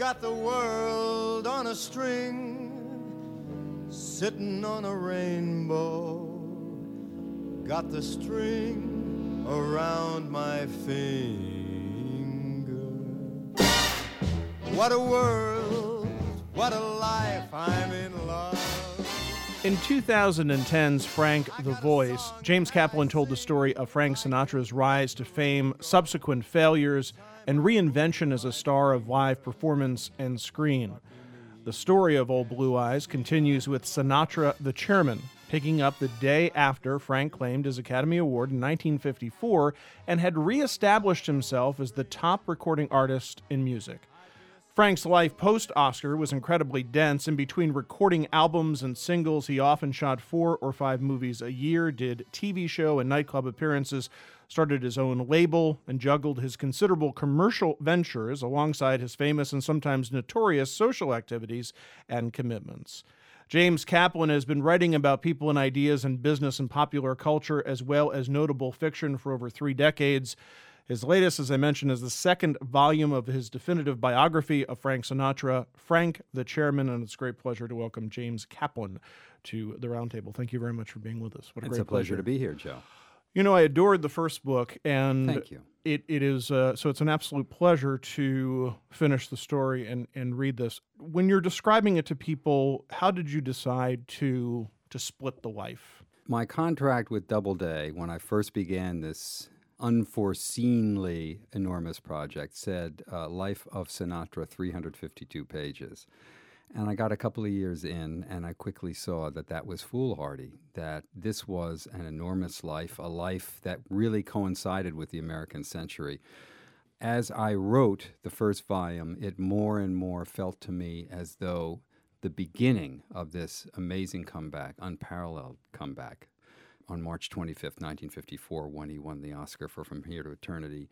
got the world on a string, sitting on a rainbow. Got the string around my finger. What a world, what a life, I'm in love. In 2010's Frank the Voice, James Kaplan told the story of Frank Sinatra's rise to fame, subsequent failures, and reinvention as a star of live performance and screen. The story of Old Blue Eyes continues with Sinatra the Chairman, picking up the day after Frank claimed his Academy Award in 1954 and had reestablished himself as the top recording artist in music. Frank's life post-Oscar was incredibly dense. In between recording albums and singles, he often shot 4 or 5 movies a year, did TV show and nightclub appearances, started his own label, and juggled his considerable commercial ventures alongside his famous and sometimes notorious social activities and commitments. James Kaplan has been writing about people and ideas in business and popular culture, as well as notable fiction, for over 3 decades. His latest, as I mentioned, is the 2nd volume of his definitive biography of Frank Sinatra, Frank the Chairman, and it's a great pleasure to welcome James Kaplan to the Roundtable. Thank you very much for being with us. What a It's great a pleasure to be here, Joe. You know, I adored the first book, and Thank you. It is so it's an absolute pleasure to finish the story and read this. When you're describing it to people, how did you decide to split the life? My contract with Doubleday, when I first began this unforeseenly enormous project, said Life of Sinatra, 352 pages. And I got a couple of years in, and I quickly saw that that was foolhardy, that this was an enormous life, a life that really coincided with the American century. As I wrote the first volume, it more and more felt to me as though the beginning of this amazing comeback, unparalleled comeback, on March 25th, 1954, when he won the Oscar for From Here to Eternity,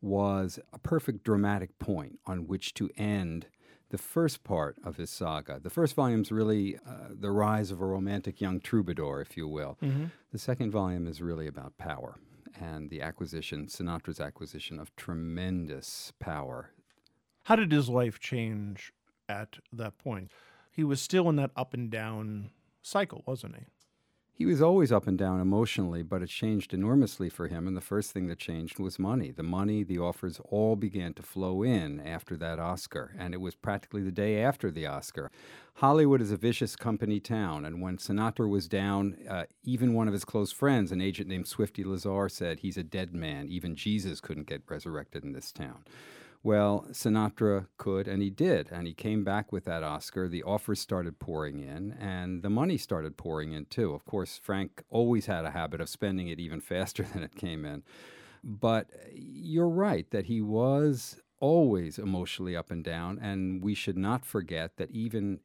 was a perfect dramatic point on which to end the first part of his saga. The first volume's really the rise of a romantic young troubadour, if you will. Mm-hmm. The second volume is really about power and the acquisition, Sinatra's acquisition of tremendous power. How did his life change at that point? He was still in that up and down cycle, wasn't he? He was always up and down emotionally, but it changed enormously for him, and the first thing that changed was money. The money, the offers all began to flow in after that Oscar, and it was practically the day after the Oscar. Hollywood is a vicious company town, and when Sinatra was down, even one of his close friends, an agent named Swifty Lazar, said, "He's a dead man. Even Jesus couldn't get resurrected in this town." Well, Sinatra could, and he did, and he came back with that Oscar. The offers started pouring in, and the money started pouring in, too. Of course, Frank always had a habit of spending it even faster than it came in. But you're right that he was always emotionally up and down, and we should not forget that even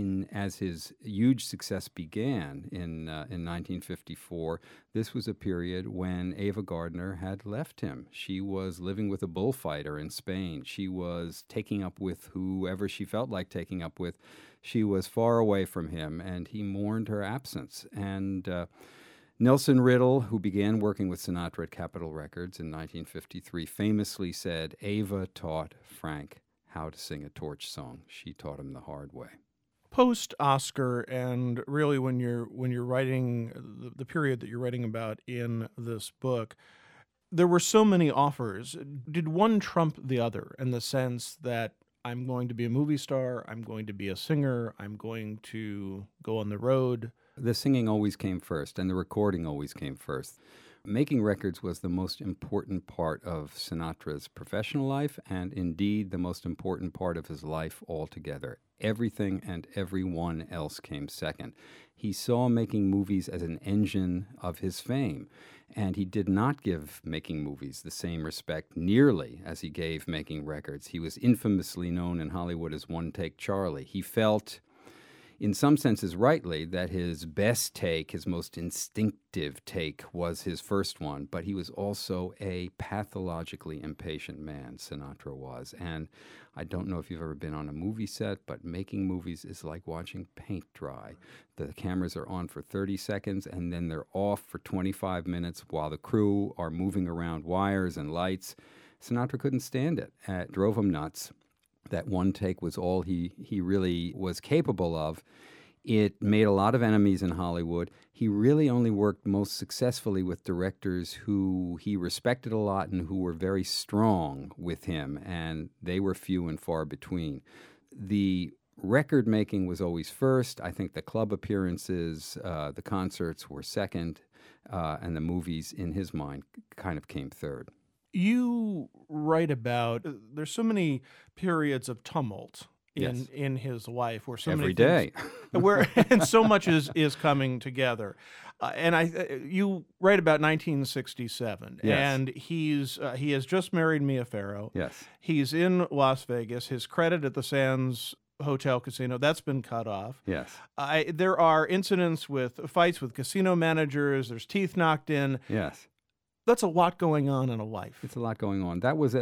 as his huge success began in 1954, this was a period when Ava Gardner had left him. She was living with a bullfighter in Spain. She was taking up with whoever she felt like taking up with. She was far away from him, and he mourned her absence. And Nelson Riddle, who began working with Sinatra at Capitol Records in 1953, famously said, "Ava taught Frank how to sing a torch song. She taught him the hard way." Post-Oscar, and really when you're writing the period that you're writing about in this book, there were so many offers. Did one trump the other in the sense that I'm going to be a movie star, I'm going to be a singer, I'm going to go on the road? The singing always came first, and the recording always came first. Making records was the most important part of Sinatra's professional life, and indeed the most important part of his life altogether. Everything and everyone else came second. He saw making movies as an engine of his fame, and he did not give making movies the same respect nearly as he gave making records. He was infamously known in Hollywood as One Take Charlie. He felt, in some senses rightly, that his best take, his most instinctive take, was his first one, but he was also a pathologically impatient man, Sinatra was. And I don't know if you've ever been on a movie set, but making movies is like watching paint dry. The cameras are on for 30 seconds, and then they're off for 25 minutes while the crew are moving around wires and lights. Sinatra couldn't stand it. It drove him nuts. that one take was all he really was capable of. It made a lot of enemies in Hollywood. He really only worked most successfully with directors who he respected a lot and who were very strong with him, and they were few and far between. The record making was always first. I think the club appearances, the concerts were second, and the movies, in his mind, kind of came third. You write about there's so many periods of tumult Yes. in his life where so Every many day. where and so much is coming together. You write about 1967, Yes. and he has just married Mia Farrow. Yes. He's in Las Vegas. His credit at the Sands Hotel Casino, that's been cut off. Yes. There are incidents with fights with casino managers. There's teeth knocked in. Yes. That's a lot going on in a life. It's a lot going on.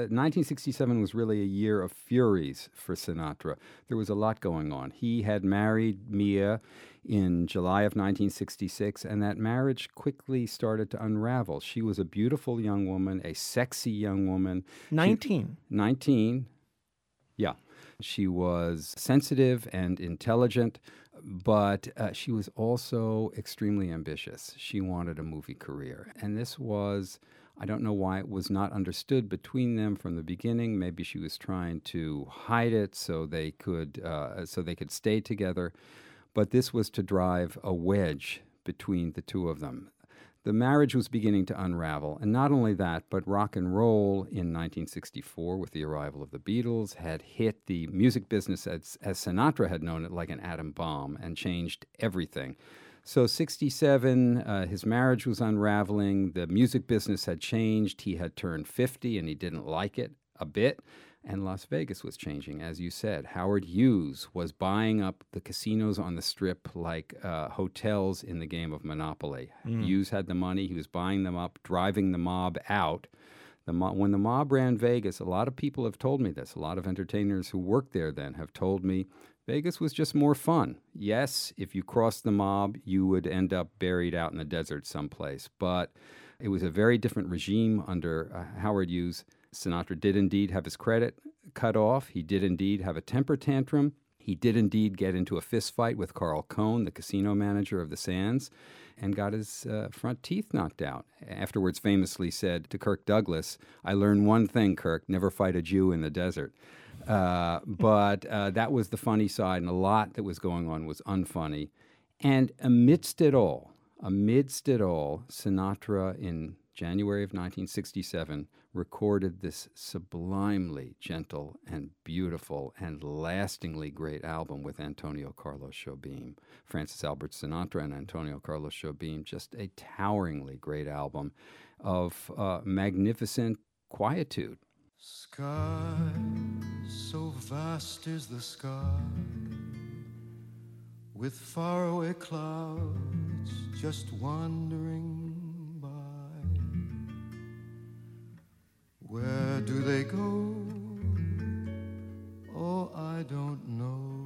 1967 was really a year of furies for Sinatra. There was a lot going on. He had married Mia in July of 1966, and that marriage quickly started to unravel. She was a beautiful young woman, a sexy young woman. 19. 19. Yeah. She was sensitive and intelligent, but she was also extremely ambitious. She wanted a movie career. And this was, I don't know why it was not understood between them from the beginning. Maybe she was trying to hide it so they could stay together. But this was to drive a wedge between the two of them. The marriage was beginning to unravel, and not only that, but rock and roll in 1964 with the arrival of the Beatles had hit the music business as Sinatra had known it like an atom bomb and changed everything. So 67, his marriage was unraveling, the music business had changed, he had turned 50 and he didn't like it a bit. And Las Vegas was changing, as you said. Howard Hughes was buying up the casinos on the Strip like hotels in the game of Monopoly. Hughes had the money. He was buying them up, driving the mob out. When the mob ran Vegas, a lot of people have told me this. A lot of entertainers who worked there then have told me Vegas was just more fun. Yes, if you crossed the mob, you would end up buried out in the desert someplace. But it was a very different regime under Howard Hughes. Sinatra did indeed have his credit cut off. He did indeed have a temper tantrum. He did indeed get into a fist fight with Carl Cohn, the casino manager of the Sands, and got his front teeth knocked out. Afterwards famously said to Kirk Douglas, "I learned one thing, Kirk, never fight a Jew in the desert." But that was the funny side, and a lot that was going on was unfunny. And amidst it all, Sinatra in January of 1967 recorded this sublimely gentle and beautiful and lastingly great album with Antonio Carlos Jobim. Francis Albert Sinatra and Antonio Carlos Jobim, just a toweringly great album of magnificent quietude. Sky, so vast is the sky, with faraway clouds just wandering by. Where do they go? Oh, I don't know,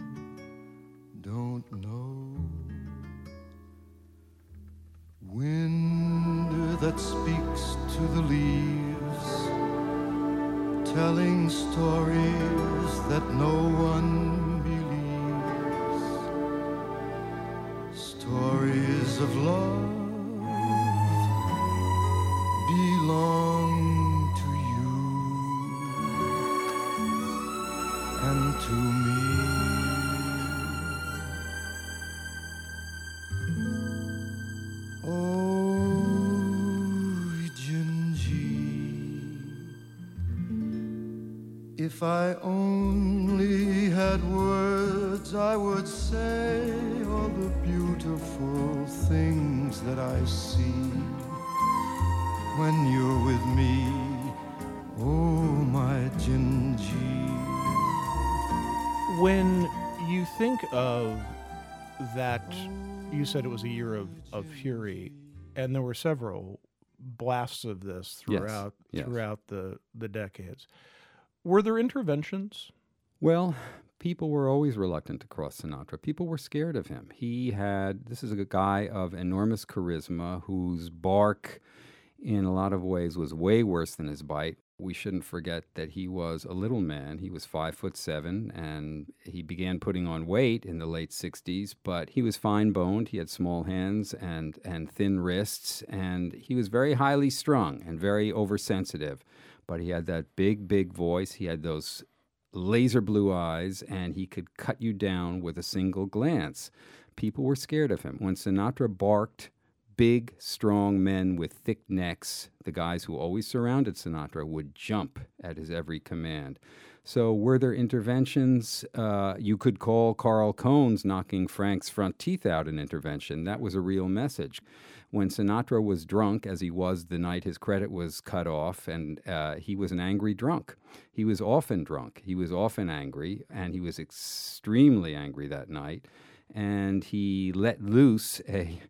don't know. Wind that speaks to the leaves, telling stories that no one believes, stories of love belong to you and to me. Oh, Gingy, if I only had words, I would say all the beautiful things that I see when you're with me. Oh, my Gingy. When you think of that, you said it was a year of fury, and there were several blasts of this throughout the decades. Were there interventions? Well, people were always reluctant to cross Sinatra. People were scared of him. This is a guy of enormous charisma whose bark in a lot of ways was way worse than his bite. We shouldn't forget that he was a little man. He was 5'7", and he began putting on weight in the late 60s, but he was fine-boned. He had small hands and thin wrists, and he was very highly strung and very oversensitive. But he had that big, big voice. He had those laser blue eyes, and he could cut you down with a single glance. People were scared of him. When Sinatra barked, big, strong men with thick necks, the guys who always surrounded Sinatra, would jump at his every command. So were there interventions? You could call Carl Cohn's knocking Frank's front teeth out an intervention. That was a real message. When Sinatra was drunk, as he was the night his credit was cut off, and he was an angry drunk. He was often drunk. He was often angry, and he was extremely angry that night. And he let loose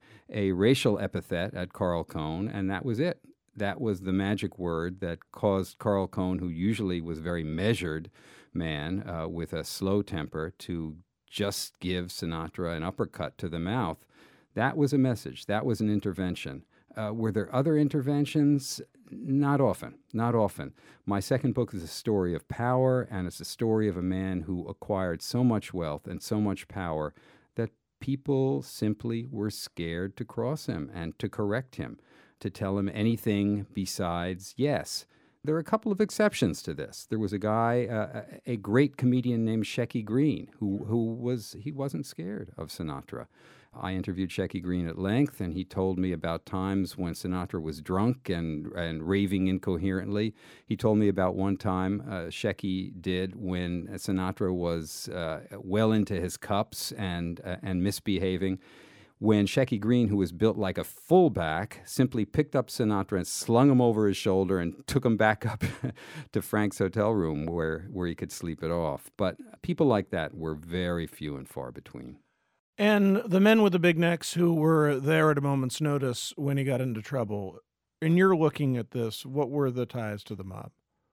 a racial epithet at Carl Cohn, and that was it. That was the magic word that caused Carl Cohn, who usually was a very measured man with a slow temper, to just give Sinatra an uppercut to the mouth. That was a message. That was an intervention. Were there other interventions? Not often. Not often. My second book is a story of power, and it's a story of a man who acquired so much wealth and so much power that people simply were scared to cross him and to correct him, to tell him anything besides yes. There are a couple of exceptions to this. There was a guy, a great comedian named Shecky Greene, who wasn't scared of Sinatra. I interviewed Shecky Greene at length, and he told me about times when Sinatra was drunk and raving incoherently. He told me about one time Shecky did when Sinatra was well into his cups and misbehaving, when Shecky Greene, who was built like a fullback, simply picked up Sinatra and slung him over his shoulder and took him back up to Frank's hotel room where he could sleep it off. But people like that were very few and far between. And the men with the big necks who were there at a moment's notice when he got into trouble, and you're looking at this, what were the ties to the mob?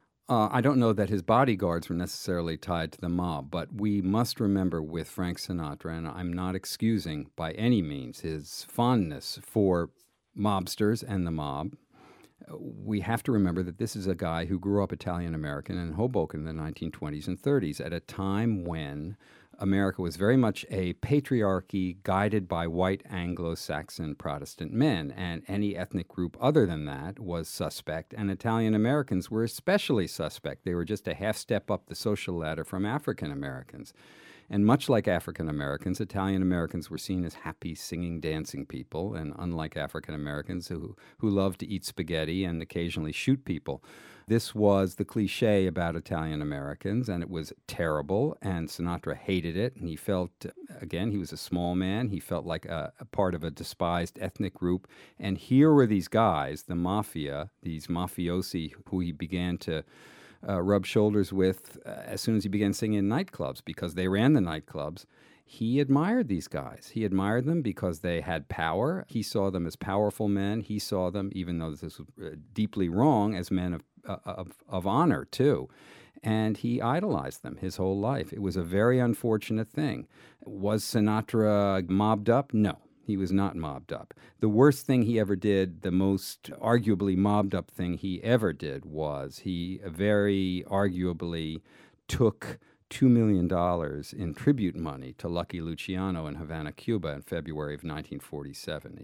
I don't know that his bodyguards were necessarily tied to the mob, but we must remember with Frank Sinatra, and I'm not excusing by any means his fondness for mobsters and the mob, we have to remember that this is a guy who grew up Italian-American in Hoboken in the 1920s and 30s at a time when America was very much a patriarchy guided by white Anglo-Saxon Protestant men, and any ethnic group other than that was suspect, and Italian-Americans were especially suspect. They were just a half step up the social ladder from African-Americans. And much like African-Americans, Italian-Americans were seen as happy, singing, dancing people, and unlike African-Americans who loved to eat spaghetti and occasionally shoot people. This was the cliche about Italian-Americans, and it was terrible, and Sinatra hated it, and he felt, again, he was a small man, he felt like a part of a despised ethnic group, and here were these guys, the mafia, these mafiosi who he began to rub shoulders with as soon as he began singing in nightclubs because they ran the nightclubs. He admired these guys. He admired them because they had power. He saw them as powerful men. He saw them, even though this was deeply wrong, as men of honor, too. And he idolized them his whole life. It was a very unfortunate thing. Was Sinatra mobbed up? No. He was not mobbed up. The worst thing he ever did, the most arguably mobbed up thing he ever did, was he very arguably took $2 million in tribute money to Lucky Luciano in Havana, Cuba in February of 1947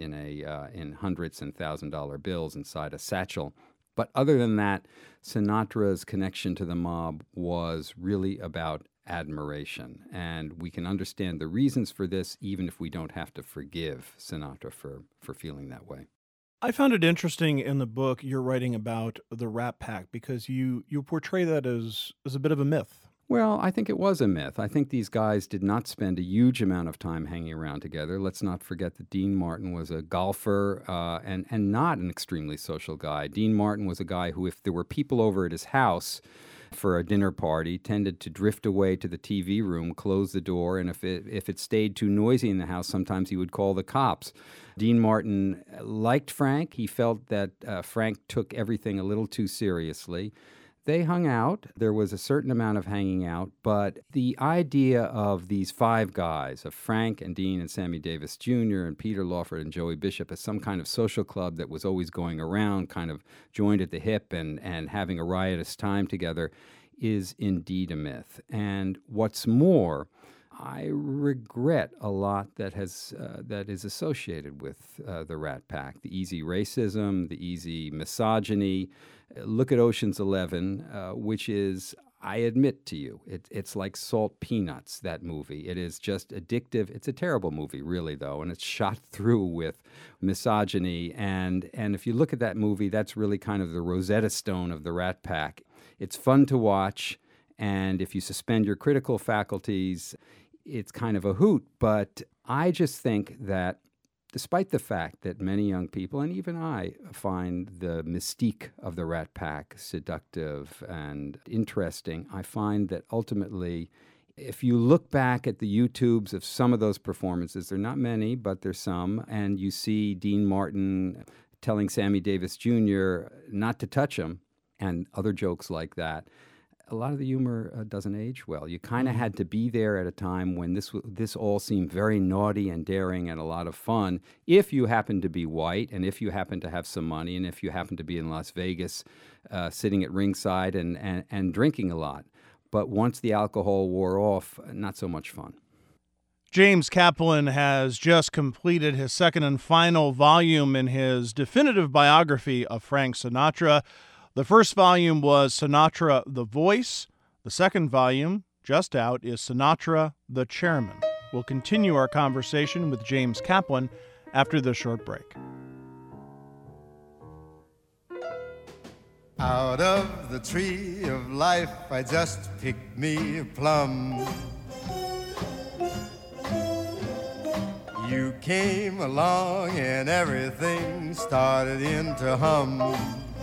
in hundreds and $1,000 bills inside a satchel. But other than that, Sinatra's connection to the mob was really about admiration, and we can understand the reasons for this even if we don't have to forgive Sinatra for feeling that way. I found it interesting in the book you're writing about the Rat Pack because you portray that as a bit of a myth. Well, I think it was a myth. I think these guys did not spend a huge amount of time hanging around together. Let's not forget that Dean Martin was a golfer and not an extremely social guy. Dean Martin was a guy who, if there were people over at his house for a dinner party, tended to drift away to the TV room, close the door, and if it stayed too noisy in the house, sometimes he would call the cops. Dean Martin liked Frank. He felt that Frank took everything a little too seriously. They hung out. There was a certain amount of hanging out, but the idea of these five guys, of Frank and Dean and Sammy Davis Jr. and Peter Lawford and Joey Bishop, as some kind of social club that was always going around, kind of joined at the hip and having a riotous time together, is indeed a myth. And what's more, I regret a lot that is associated with the Rat Pack, the easy racism, the easy misogyny. Look at Ocean's 11, which is, I admit to you, it's like salt peanuts, that movie. It is just addictive. It's a terrible movie, really, though, and it's shot through with misogyny. And if you look at that movie, that's really kind of the Rosetta Stone of the Rat Pack. It's fun to watch, and if you suspend your critical faculties, it's kind of a hoot. But I just think that despite the fact that many young people, and even I, find the mystique of the Rat Pack seductive and interesting, I find that ultimately, if you look back at the YouTubes of some of those performances, there are not many, but there's some, and you see Dean Martin telling Sammy Davis Jr. not to touch him, and other jokes like that, a lot of the humor doesn't age well. You kind of had to be there at a time when this all seemed very naughty and daring and a lot of fun, if you happen to be white and if you happen to have some money and if you happen to be in Las Vegas sitting at ringside and drinking a lot. But once the alcohol wore off, not so much fun. James Kaplan has just completed his second and final volume in his definitive biography of Frank Sinatra. The first volume was Sinatra, the Voice. The second volume, just out, is Sinatra, the Chairman. We'll continue our conversation with James Kaplan after this short break. Out of the tree of life, I just picked me a plum. You came along and everything started in to hum.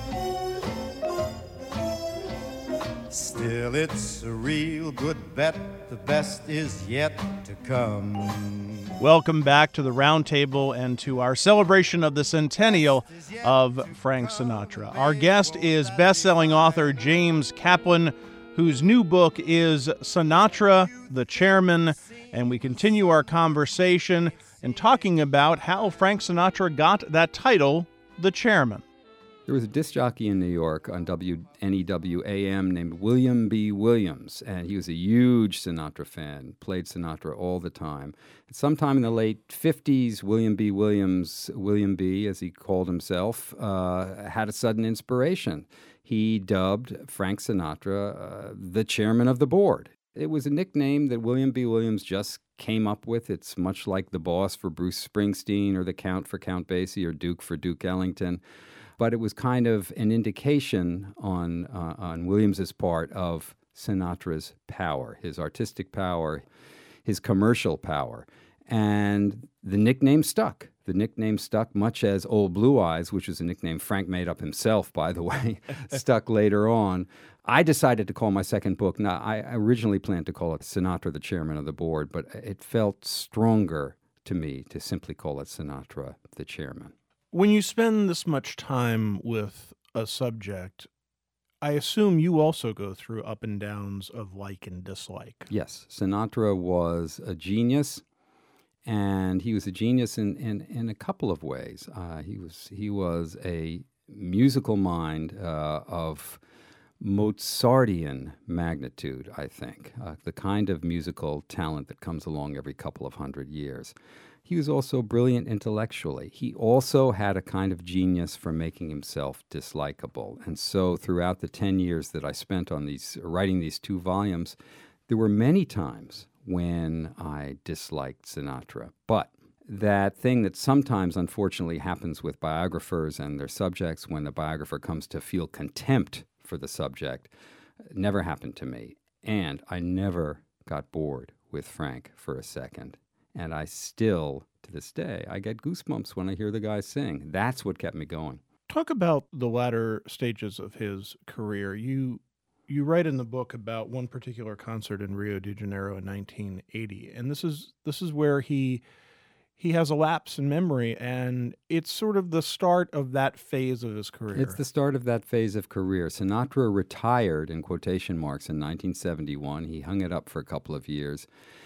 Still, it's a real good bet. The best is yet to come. Welcome back to the Roundtable and to our celebration of the centennial of Frank Sinatra. Our guest is best-selling author James Kaplan, whose new book is Sinatra, the Chairman, and we continue our conversation and talking about how Frank Sinatra got that title, the Chairman. There was a disc jockey in New York on WNEW-AM named William B. Williams, and he was a huge Sinatra fan, played Sinatra all the time. And sometime in the late 50s, William B. Williams, William B., as he called himself, had a sudden inspiration. He dubbed Frank Sinatra the chairman of the board. It was a nickname that William B. Williams just came up with. It's much like the boss for Bruce Springsteen or the Count for Count Basie or Duke for Duke Ellington. But it was kind of an indication on Williams's part of Sinatra's power, his artistic power, his commercial power. And the nickname stuck. The nickname stuck, much as Old Blue Eyes, which is a nickname Frank made up himself, by the way, stuck later on. I decided to call my second book. Now, I originally planned to call it Sinatra, the Chairman of the Board, but it felt stronger to me to simply call it Sinatra, the Chairman. When you spend this much time with a subject, I assume you also go through up and downs of like and dislike. Yes, Sinatra was a genius, and he was a genius in a couple of ways. He was a musical mind of Mozartian magnitude, I think, the kind of musical talent that comes along every couple of hundred years. He was also brilliant intellectually. He also had a kind of genius for making himself dislikable. And so throughout the 10 years that I spent on writing these two volumes, there were many times when I disliked Sinatra. But that thing that sometimes, unfortunately, happens with biographers and their subjects when the biographer comes to feel contempt for the subject never happened to me. And I never got bored with Frank for a second. And I still, to this day, I get goosebumps when I hear the guy sing. That's what kept me going. Talk about the latter stages of his career. You write in the book about one particular concert in Rio de Janeiro in 1980, and this is where he he has a lapse in memory, and it's sort of the start of that phase of his career. It's the start of that phase of career. Sinatra retired, in quotation marks, in 1971. He hung it up for a couple of years.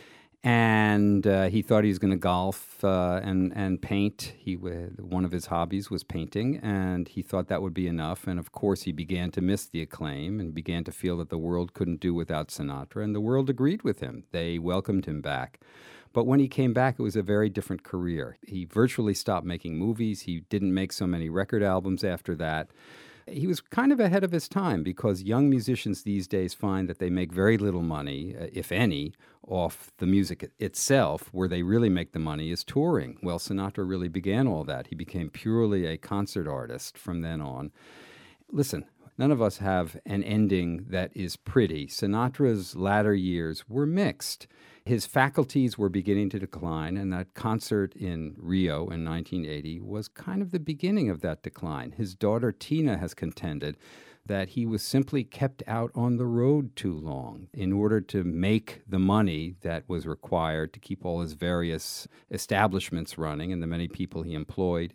And he thought he was going to golf and paint. One of his hobbies was painting, and he thought that would be enough. And of course, he began to miss the acclaim and began to feel that the world couldn't do without Sinatra. And the world agreed with him. They welcomed him back. But when he came back, it was a very different career. He virtually stopped making movies. He didn't make so many record albums after that. He was kind of ahead of his time because young musicians these days find that they make very little money, if any, off the music itself. Where they really make the money is touring. Well, Sinatra really began all that. He became purely a concert artist from then on. Listen, none of us have an ending that is pretty. Sinatra's latter years were mixed. His faculties were beginning to decline, and that concert in Rio in 1980 was kind of the beginning of that decline. His daughter Tina has contended that he was simply kept out on the road too long in order to make the money that was required to keep all his various establishments running and the many people he employed.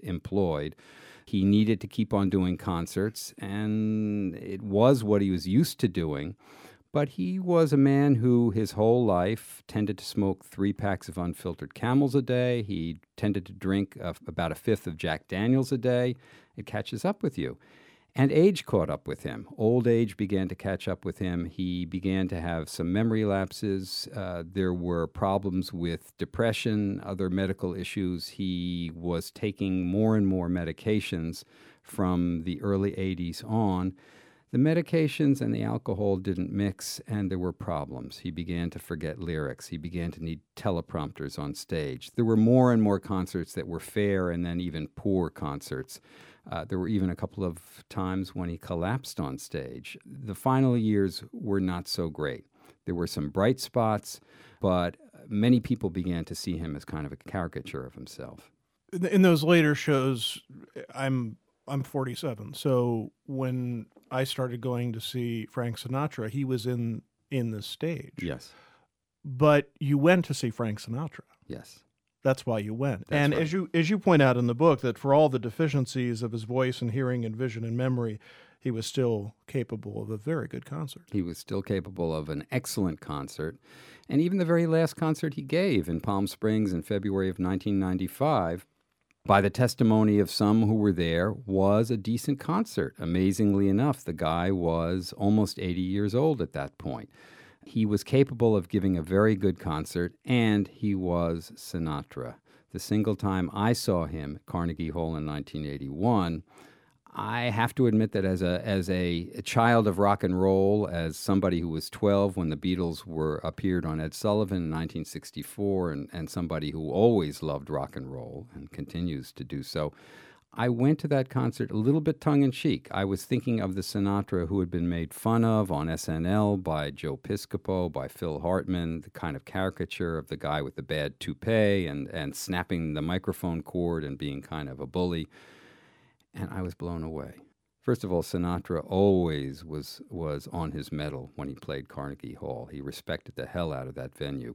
He needed to keep on doing concerts, and it was what he was used to doing. But he was a man who his whole life tended to smoke 3 packs of unfiltered Camels a day. He tended to drink about a fifth of Jack Daniels a day. It catches up with you. And age caught up with him. Old age began to catch up with him. He began to have some memory lapses. There were problems with depression, other medical issues. He was taking more and more medications from the early 80s on. The medications and the alcohol didn't mix, and there were problems. He began to forget lyrics. He began to need teleprompters on stage. There were more and more concerts that were fair and then even poor concerts. There were even a couple of times when he collapsed on stage. The final years were not so great. There were some bright spots, but many people began to see him as kind of a caricature of himself. In those later shows, I'm 47, so when I started going to see Frank Sinatra, he was in the stage. Yes. But you went to see Frank Sinatra. Yes. That's why you went. That's and right. as you point out in the book, that for all the deficiencies of his voice and hearing and vision and memory, he was still capable of a very good concert. He was still capable of an excellent concert. And even the very last concert he gave in Palm Springs in February of 1995, by the testimony of some who were there, was a decent concert. Amazingly enough, the guy was almost 80 years old at that point. He was capable of giving a very good concert, and he was Sinatra. The single time I saw him at Carnegie Hall in 1981, I have to admit that as a child of rock and roll, as somebody who was 12 when the Beatles appeared on Ed Sullivan in 1964, and somebody who always loved rock and roll and continues to do so, I went to that concert a little bit tongue-in-cheek. I was thinking of the Sinatra who had been made fun of on SNL by Joe Piscopo, by Phil Hartman, the kind of caricature of the guy with the bad toupee and snapping the microphone cord and being kind of a bully. And I was blown away. First of all, Sinatra always was on his mettle when he played Carnegie Hall. He respected the hell out of that venue.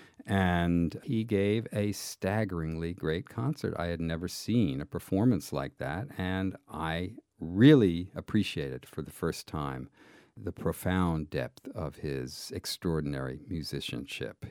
And he gave a staggeringly great concert. I had never seen a performance like that, and I really appreciated for the first time the profound depth of his extraordinary musicianship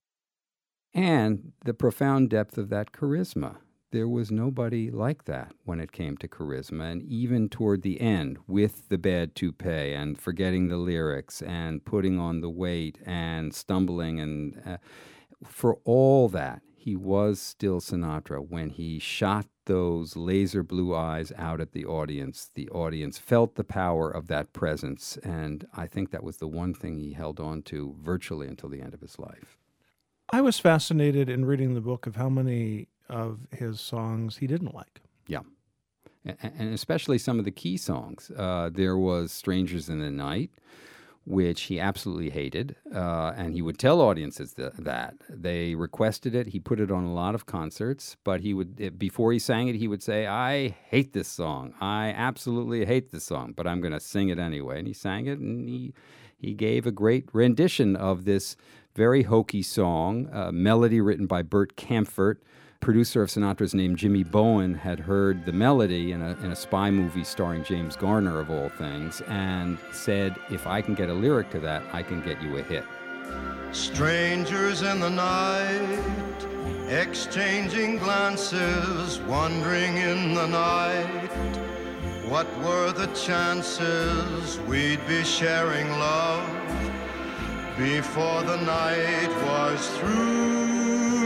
and the profound depth of that charisma. There was nobody like that when it came to charisma, and even toward the end, with the bad toupee and forgetting the lyrics and putting on the weight and stumbling and for all that, he was still Sinatra. When he shot those laser blue eyes out at the audience felt the power of that presence, and I think that was the one thing he held on to virtually until the end of his life. I was fascinated in reading the book of how many of his songs he didn't like. Yeah, and especially some of the key songs. There was Strangers in the Night, which he absolutely hated, and he would tell audiences that. They requested it. He put it on a lot of concerts, but before he sang it, he would say, I hate this song. I absolutely hate this song, but I'm going to sing it anyway. And he sang it, and he gave a great rendition of this very hokey song, melody written by Bert Kaempfert, Producer of Sinatra's named Jimmy Bowen had heard the melody in a spy movie starring James Garner, of all things, and said, if I can get a lyric to that, I can get you a hit. Strangers in the night, exchanging glances, wandering in the night. What were the chances we'd be sharing love before the night was through?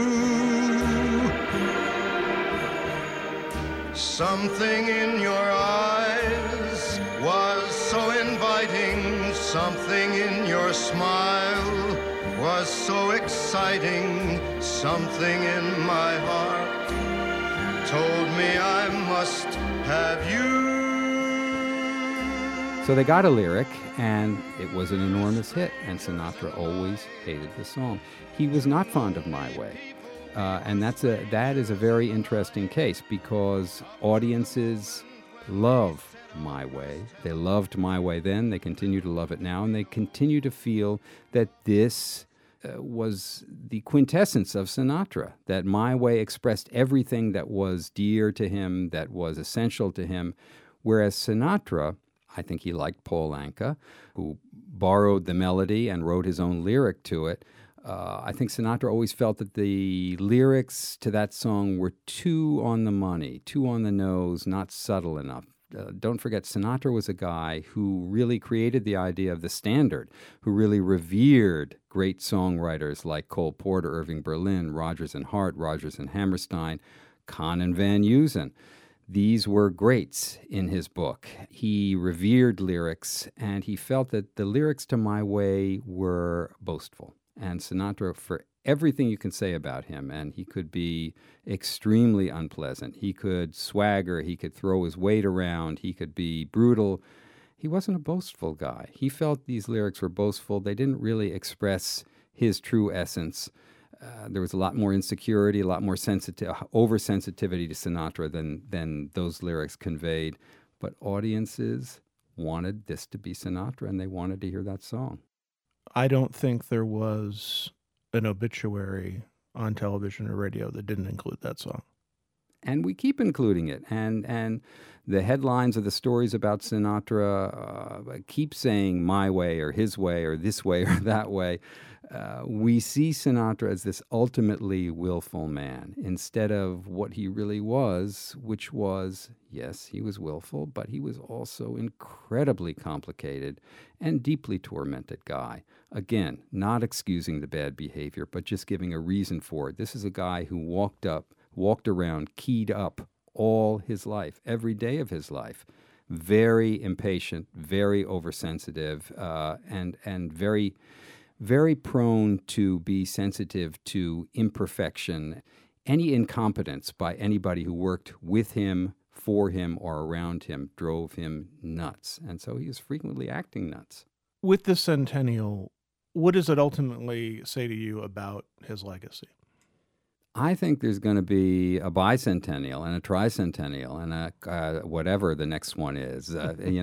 Something in your eyes was so inviting, something in your smile was so exciting, something in my heart told me I must have you. So they got a lyric, and it was an enormous hit, and Sinatra always hated the song. He was not fond of My Way. And that is a very interesting case, because audiences love My Way. They loved My Way then, they continue to love it now, and they continue to feel that this was the quintessence of Sinatra, that My Way expressed everything that was dear to him, that was essential to him, whereas Sinatra, I think he liked Paul Anka, who borrowed the melody and wrote his own lyric to it. I think Sinatra always felt that the lyrics to that song were too on the money, too on the nose, not subtle enough. Don't forget, Sinatra was a guy who really created the idea of the standard, who really revered great songwriters like Cole Porter, Irving Berlin, Rodgers and Hart, Rodgers and Hammerstein, Kahn and Van Heusen. These were greats in his book. He revered lyrics, and he felt that the lyrics to My Way were boastful. And Sinatra, for everything you can say about him, and he could be extremely unpleasant. He could swagger, he could throw his weight around, he could be brutal. He wasn't a boastful guy. He felt these lyrics were boastful. They didn't really express his true essence. There was a lot more insecurity, a lot more oversensitivity to Sinatra than those lyrics conveyed. But audiences wanted this to be Sinatra, and they wanted to hear that song. I don't think there was an obituary on television or radio that didn't include that song. And we keep including it. And the headlines of the stories about Sinatra keep saying My Way or his way or this way or that way. We see Sinatra as this ultimately willful man instead of what he really was, which was, yes, he was willful, but he was also incredibly complicated and deeply tormented guy. Again, not excusing the bad behavior, but just giving a reason for it. This is a guy who walked around, keyed up all his life, every day of his life. Very impatient, very oversensitive, and very, very prone to be sensitive to imperfection. Any incompetence by anybody who worked with him, for him, or around him drove him nuts. And so he was frequently acting nuts. With the centennial, what does it ultimately say to you about his legacy? I think there's going to be a bicentennial and a tricentennial and a whatever the next one is.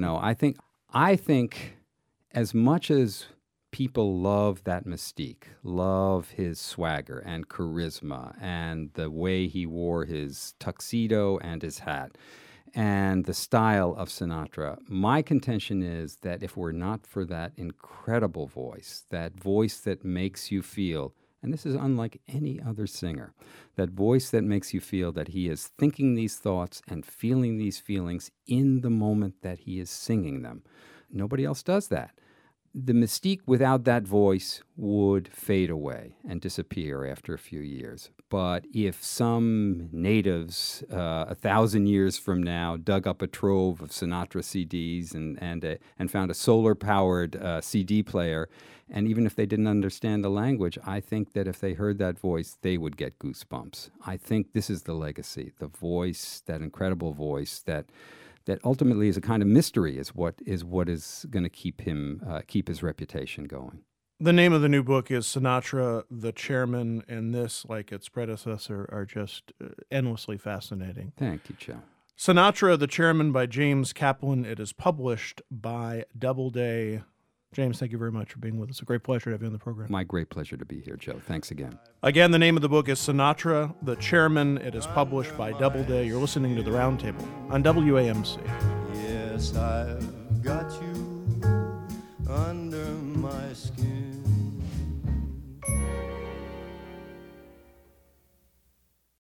I think as much as people love that mystique, love his swagger and charisma and the way he wore his tuxedo and his hat and the style of Sinatra, my contention is that if we're not for that incredible voice that makes you feel, and this is unlike any other singer, that voice that makes you feel that he is thinking these thoughts and feeling these feelings in the moment that he is singing them. Nobody else does that. The mystique without that voice would fade away and disappear after a few years. But if some natives 1,000 years from now dug up a trove of Sinatra CDs and found a solar-powered CD player, and even if they didn't understand the language, I think that if they heard that voice, they would get goosebumps. I think this is the legacy, the voice, that incredible voice that ultimately is a kind of mystery, is what is going to keep his reputation going. The name of the new book is Sinatra, the Chairman, and this, like its predecessor, are just endlessly fascinating. Thank you, Joe. Sinatra, the Chairman by James Kaplan. It is published by Doubleday. James, thank you very much for being with us. A great pleasure to have you on the program. My great pleasure to be here, Joe. Thanks again. Again, the name of the book is Sinatra, the Chairman. It is published by Doubleday. You're listening to The Roundtable on WAMC. Yes, I've got you under my skin.